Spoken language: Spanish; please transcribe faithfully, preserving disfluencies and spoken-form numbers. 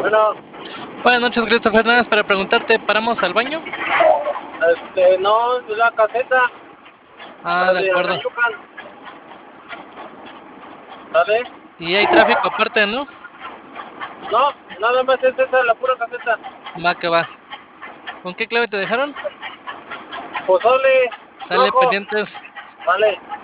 Bueno, Buenas noches, Christopher. Nada más para preguntarte, ¿paramos al baño? este, no, es la caseta, Ah, la de de acuerdo. Acayucan. ¿Sale? Y hay tráfico aparte, ¿no? No, nada más es esa, la pura caseta. Va que va. ¿Con qué clave te dejaron? Pozole, Sale rojo. pendientes. Vale.